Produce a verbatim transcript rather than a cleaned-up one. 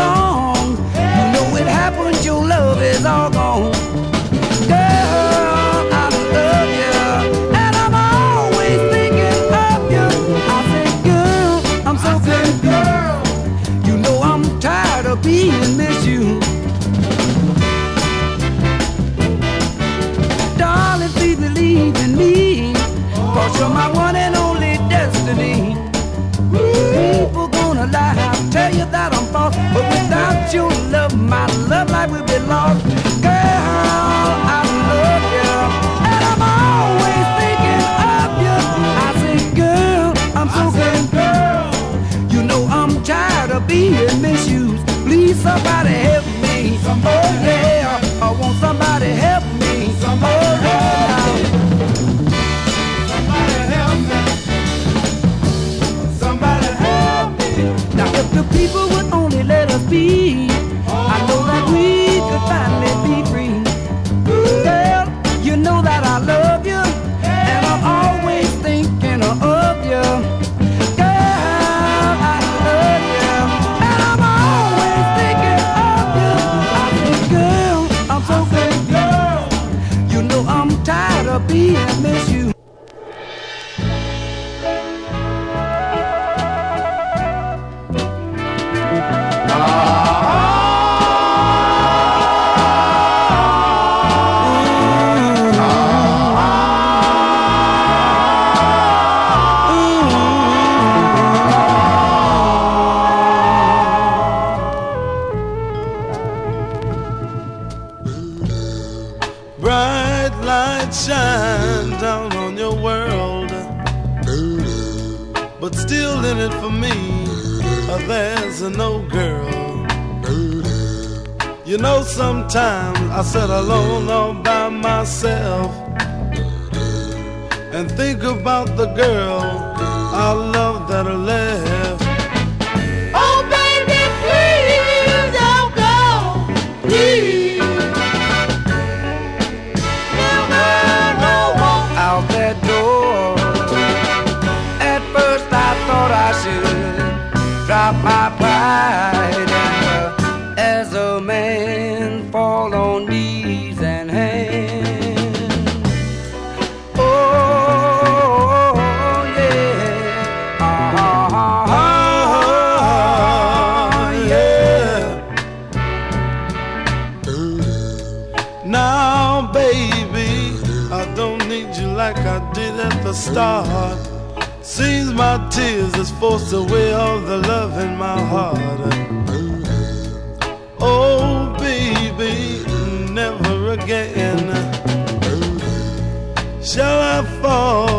long. You know it happened, your love is all gone. Girl, I love you, and I'm always thinking of you. I say, girl, I'm so good, girl. You know I'm tired of being misused. Darling, please believe in me, 'cause you're my one and only destiny. People gonna lie, I'll tell you that I'm false, but without your love, my love life will be lost. Girl, I love you, and I'm always thinking of you. I say, girl, I'm so good, girl. You know I'm tired of being misused. Please, somebody help me. Oh yeah, I want somebody help me. Somebody help me. Somebody help me. Somebody help me. Now if the people would only let us be, I know that we could finally be free. Girl, you know that I love you, and I'm always thinking of you. Girl, I love you, and I'm always thinking of you. I say, girl, I'm so good, girl. You know I'm tired of being misused. Bright light shine down on your world, but still in it for me, uh, there's a no girl. You know, sometimes I sit alone all by myself and think about the girl I love that I left. Oh, baby, please don't go. Please. Out that door. At first I thought I should drop my pride and uh, as a man fall on knees and hands. Oh yeah, uh-huh. Oh, yeah. Now, baby, I don't need you like I did at the start. Seems my tears has forced away all the love in my heart. Oh, baby, never again shall I fall